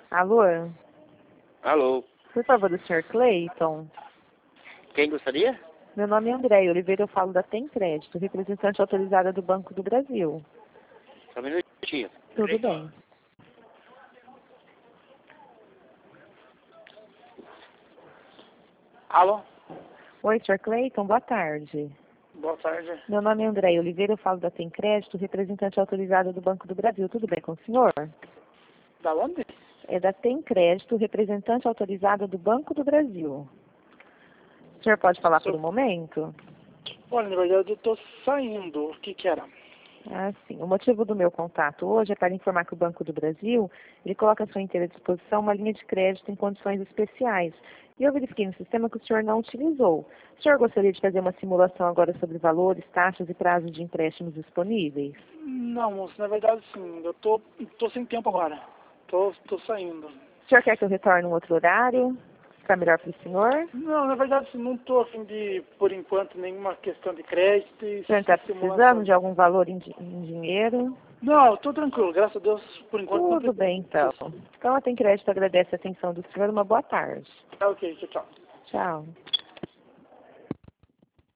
Alô? Alô, Por favor, do Sr. Cleiton. quem gostaria? Meu nome é André Oliveira, eu falo da Tem Crédito, representante autorizada do Banco do Brasil. Só um minutinho. Tudo bem. Alô, Oi, Sr. Cleiton, boa tarde. boa tarde. Meu nome é André Oliveira, eu falo da Tem Crédito, representante autorizada do Banco do Brasil. Tudo bem com o senhor? Da onde? É da Tem Crédito, representante autorizada do Banco do Brasil. O senhor pode falar por um momento? Olha, na verdade eu tô saindo. O que que era? Ah, sim. O motivo do meu contato hoje é para informar que o Banco do Brasil, ele coloca à sua inteira disposição uma linha de crédito em condições especiais. E eu verifiquei no sistema que o senhor não utilizou. O senhor gostaria de fazer uma simulação agora sobre valores, taxas e prazos de empréstimos disponíveis? Não, moço, na verdade sim, eu tô sem tempo agora. Tô saindo. O senhor quer que eu retorne um outro horário? Ficar melhor para o senhor? Não, na verdade assim, não tô a fim de, por enquanto, nenhuma questão de crédito e O senhor está simulação. precisando de algum valor em dinheiro? Não, eu tô tranquilo, graças a Deus, por enquanto não Tudo bem, então. preciso. Então, a Tem Crédito agradece a atenção do senhor. Uma boa tarde. Tá ok, tchau, tchau. Tchau.